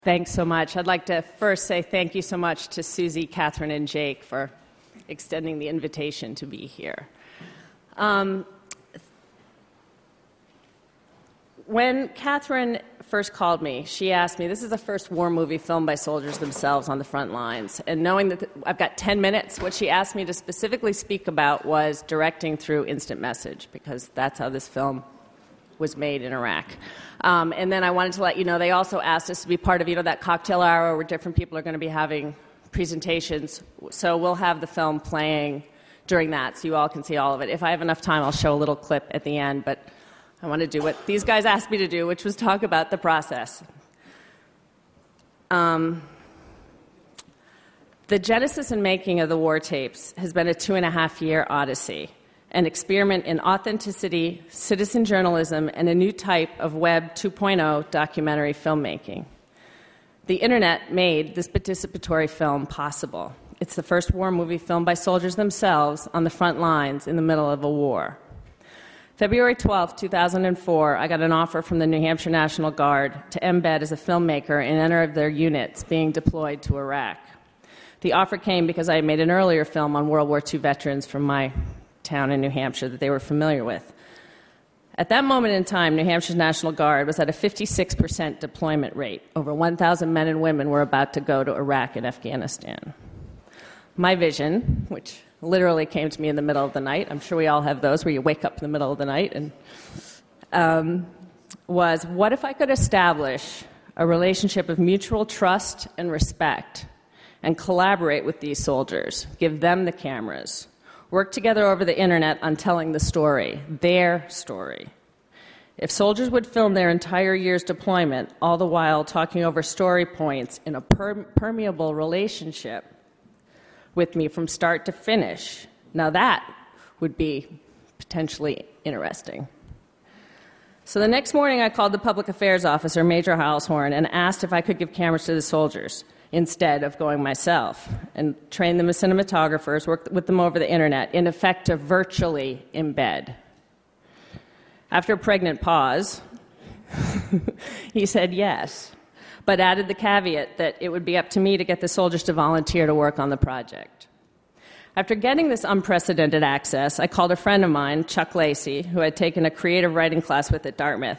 Thanks so much. I'd like to first say thank you so much to Susie, Catherine, and Jake for extending the invitation to be here. When Catherine first called me, she asked me, this is the first war movie filmed by soldiers themselves on the front lines, and knowing that I've got 10 minutes, what she asked me to specifically speak about was directing through instant message, because that's how this film was made in Iraq. And then I wanted to let you know, they also asked us to be part of, that cocktail hour where different people are going to be having presentations. So we'll have the film playing during that so you all can see all of it. If I have enough time, I'll show a little clip at the end, but I want to do what these guys asked me to do, which was talk about the process. The genesis and making of the war tapes has been a 2.5-year odyssey, an experiment in authenticity, citizen journalism, and a new type of Web 2.0 documentary filmmaking. The internet made this participatory film possible. It's the first war movie filmed by soldiers themselves on the front lines in the middle of a war. February 12, 2004, I got an offer from the New Hampshire National Guard to embed as a filmmaker in any of their units being deployed to Iraq. The offer came because I had made an earlier film on World War II veterans from my town in New Hampshire that they were familiar with. At that moment in time, New Hampshire's National Guard was at a 56% deployment rate. Over 1,000 men and women were about to go to Iraq and Afghanistan. My vision, which literally came to me in the middle of the night, I'm sure we all have those where you wake up in the middle of the night, and was, what if I could establish a relationship of mutual trust and respect and collaborate with these soldiers, give them the cameras, work together over the internet on telling the story, their story. If soldiers would film their entire year's deployment, all the while talking over story points in a permeable relationship with me from start to finish, now that would be potentially interesting. So the next morning I called the public affairs officer, Major Halshorn, and asked if I could give cameras to the soldiers instead of going myself, and train them as cinematographers, work with them over the internet, in effect to virtually embed. After a pregnant pause, he said yes, but added the caveat that it would be up to me to get the soldiers to volunteer to work on the project. After getting this unprecedented access, I called a friend of mine, Chuck Lacey, who I'd taken a creative writing class with at Dartmouth,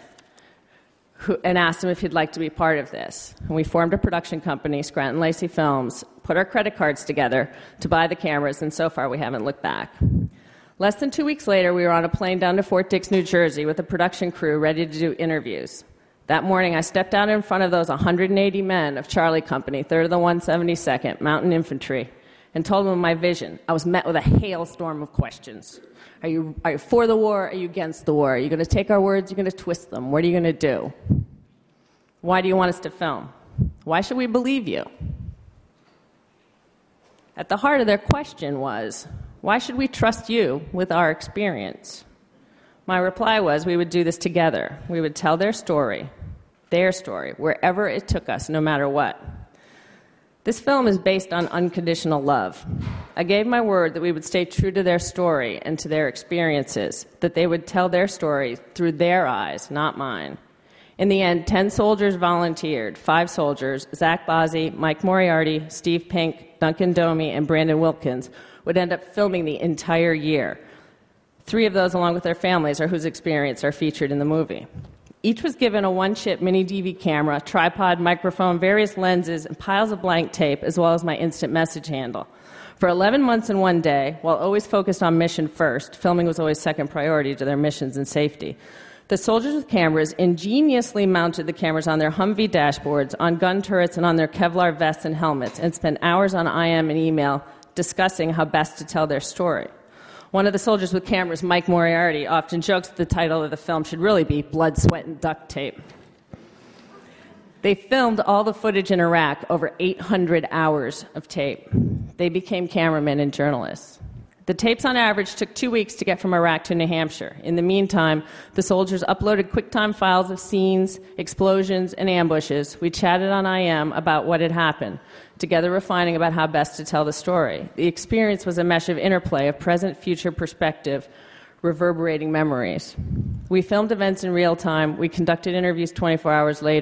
and asked him if he'd like to be part of this. And we formed a production company, Scranton Lacey Films, put our credit cards together to buy the cameras, and so far we haven't looked back. Less than 2 weeks later, we were on a plane down to Fort Dix, New Jersey, with a production crew ready to do interviews. That morning, I stepped out in front of those 180 men of Charlie Company, 3rd of the 172nd Mountain Infantry, and told them my vision. I was met with a hailstorm of questions. Are you for the war? Are you against the war? Are you going to take our words? Are you going to twist them? What are you going to do? Why do you want us to film? Why should we believe you? At the heart of their question was, why should we trust you with our experience? My reply was, we would do this together. We would tell their story, wherever it took us, no matter what. This film is based on unconditional love. I gave my word that we would stay true to their story and to their experiences, that they would tell their story through their eyes, not mine. In the end, 10 soldiers volunteered, 5 soldiers, Zach Bozzi, Mike Moriarty, Steve Pink, Duncan Domi, and Brandon Wilkins, would end up filming the entire year. 3 of those, along with their families, or whose experience are featured in the movie. Each was given a 1-chip mini DV camera, tripod, microphone, various lenses, and piles of blank tape, as well as my instant message handle. For 11 months and 1 day, while always focused on mission first, filming was always second priority to their missions and safety. The soldiers with cameras ingeniously mounted the cameras on their Humvee dashboards, on gun turrets, and on their Kevlar vests and helmets, and spent hours on IM and email discussing how best to tell their story. One of the soldiers with cameras, Mike Moriarty, often jokes that the title of the film should really be Blood, Sweat, and Duct Tape. They filmed all the footage in Iraq, over 800 hours of tape. They became cameramen and journalists. The tapes on average took 2 weeks to get from Iraq to New Hampshire. In the meantime, the soldiers uploaded QuickTime files of scenes, explosions, and ambushes. We chatted on IM about what had happened, together refining about how best to tell the story. The experience was a mesh of interplay of present, future perspective, reverberating memories. We filmed events in real time. We conducted interviews 24 hours later.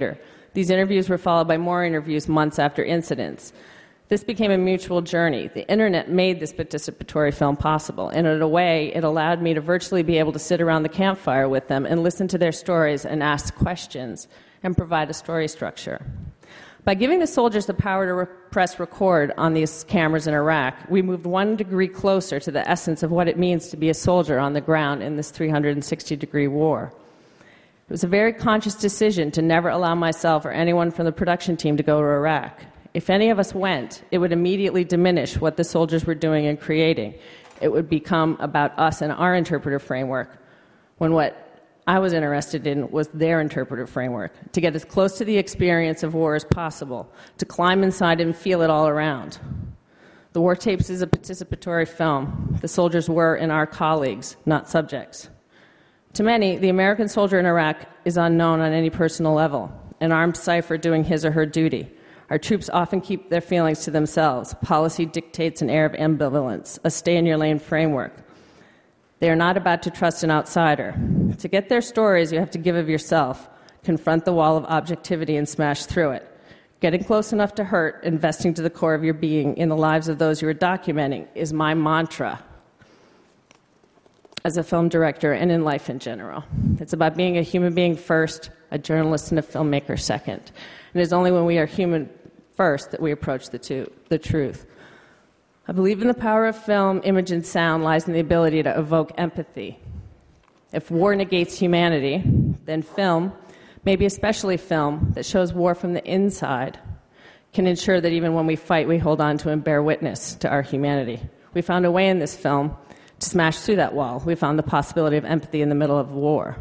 These interviews were followed by more interviews months after incidents. This became a mutual journey. The internet made this participatory film possible, and in a way, it allowed me to virtually be able to sit around the campfire with them and listen to their stories and ask questions and provide a story structure. By giving the soldiers the power to press record on these cameras in Iraq, we moved 1 degree closer to the essence of what it means to be a soldier on the ground in this 360-degree war. It was a very conscious decision to never allow myself or anyone from the production team to go to Iraq. If any of us went, it would immediately diminish what the soldiers were doing and creating. It would become about us and our interpretive framework, when what I was interested in was their interpretive framework, to get as close to the experience of war as possible, to climb inside and feel it all around. The War Tapes is a participatory film. The soldiers were and are colleagues, not subjects. To many, the American soldier in Iraq is unknown on any personal level, an armed cipher doing his or her duty. Our troops often keep their feelings to themselves. Policy dictates an air of ambivalence, a stay-in-your-lane framework. They are not about to trust an outsider. To get their stories, you have to give of yourself, confront the wall of objectivity and smash through it. Getting close enough to hurt, investing to the core of your being in the lives of those you are documenting is my mantra as a film director and in life in general. It's about being a human being first, a journalist and a filmmaker second. And it's only when we are human first that we approach the truth. I believe in the power of film, image, and sound lies in the ability to evoke empathy. If war negates humanity, then film, maybe especially film that shows war from the inside, can ensure that even when we fight, we hold on to and bear witness to our humanity. We found a way in this film to smash through that wall. We found the possibility of empathy in the middle of war.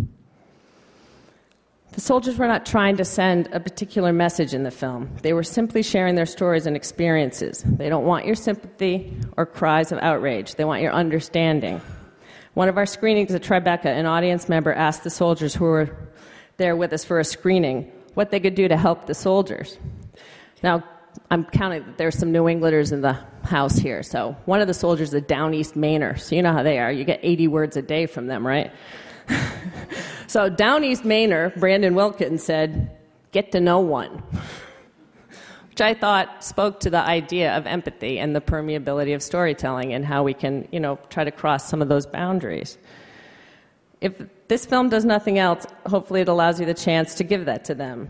The soldiers were not trying to send a particular message in the film. They were simply sharing their stories and experiences. They don't want your sympathy or cries of outrage. They want your understanding. One of our screenings at Tribeca, an audience member asked the soldiers who were there with us for a screening what they could do to help the soldiers. Now, I'm counting that there's some New Englanders in the house here. So one of the soldiers is a Down East Mainer. So you know how they are. You get 80 words a day from them, right? So Down East Mainer, Brandon Wilkins, said, "Get to know one," which I thought spoke to the idea of empathy and the permeability of storytelling and how we can, try to cross some of those boundaries. If this film does nothing else, hopefully it allows you the chance to give that to them.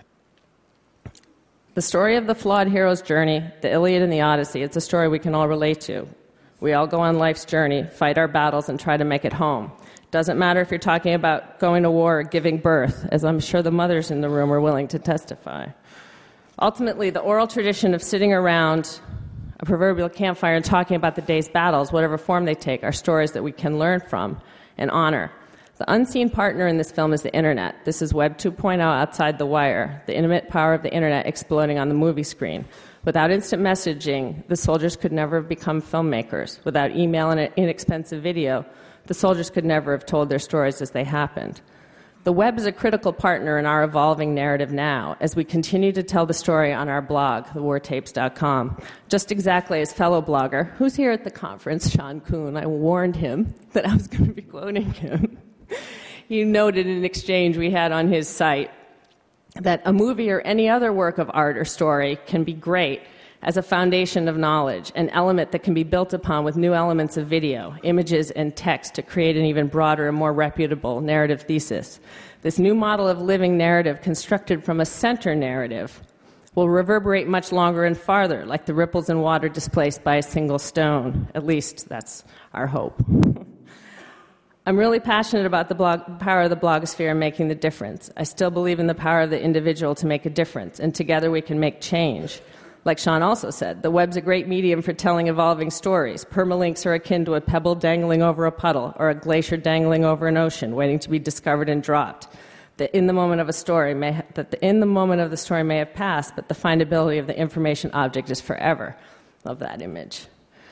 The story of the flawed hero's journey, the Iliad and the Odyssey, it's a story we can all relate to. We all go on life's journey, fight our battles, and try to make it home. Doesn't matter if you're talking about going to war or giving birth, as I'm sure the mothers in the room are willing to testify. Ultimately, the oral tradition of sitting around a proverbial campfire and talking about the day's battles, whatever form they take, are stories that we can learn from and honor. The unseen partner in this film is the internet. This is Web 2.0 outside the wire, the intimate power of the internet exploding on the movie screen. Without instant messaging, the soldiers could never have become filmmakers. Without email and an inexpensive video, the soldiers could never have told their stories as they happened. The web is a critical partner in our evolving narrative now as we continue to tell the story on our blog, thewartapes.com. Just exactly as fellow blogger, who's here at the conference, Sean Kuhn, I warned him that I was going to be quoting him. He noted in an exchange we had on his site that a movie or any other work of art or story can be great as a foundation of knowledge, an element that can be built upon with new elements of video, images, and text to create an even broader and more reputable narrative thesis. This new model of living narrative constructed from a center narrative will reverberate much longer and farther, like the ripples in water displaced by a single stone. At least that's our hope. I'm really passionate about the power of the blogosphere and making the difference. I still believe in the power of the individual to make a difference, and together we can make change. Like Sean also said, the web's a great medium for telling evolving stories. Permalinks are akin to a pebble dangling over a puddle or a glacier dangling over an ocean, waiting to be discovered and dropped. The in the moment of the story may have passed, but the findability of the information object is forever. Love that image.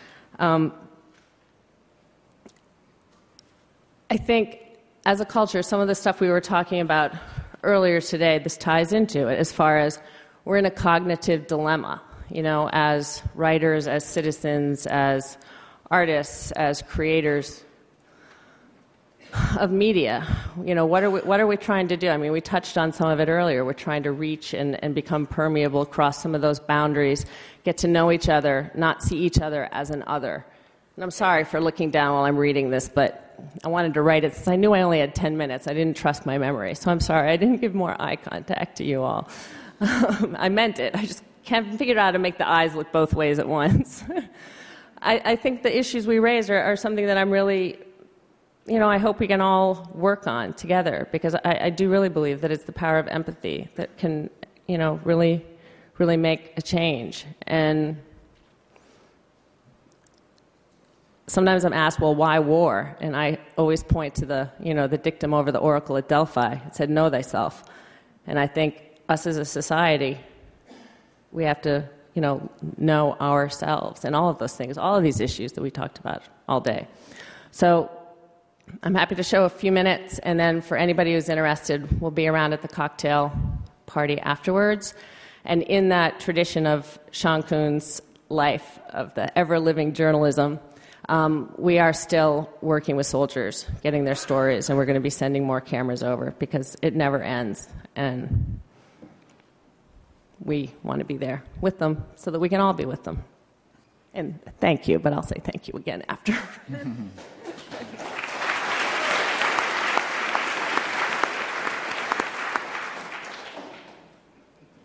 I think, as a culture, some of the stuff we were talking about earlier today, this ties into it, as far as we're in a cognitive dilemma, as writers, as citizens, as artists, as creators. of media. What are we trying to do? I mean, we touched on some of it earlier. We're trying to reach and become permeable across some of those boundaries, get to know each other, not see each other as an other. And I'm sorry for looking down while I'm reading this, but I wanted to write it since I knew I only had 10 minutes. I didn't trust my memory, so I'm sorry. I didn't give more eye contact to you all. I meant it. I just can't figure out how to make the eyes look both ways at once. I think the issues we raise are something that I'm really, I hope we can all work on together, because I do really believe that it's the power of empathy that can, really, really make a change. And sometimes I'm asked, well, why war? And I always point to the dictum over the oracle at Delphi. It said, know thyself. And I think us as a society, we have to, know ourselves and all of those things, all of these issues that we talked about all day. So I'm happy to show a few minutes, and then for anybody who's interested, we'll be around at the cocktail party afterwards. And in that tradition of Sean Kuhn's life, of the ever-living journalism, we are still working with soldiers, getting their stories, and we're going to be sending more cameras over because it never ends. And we want to be there with them so that we can all be with them. And thank you, but I'll say thank you again after.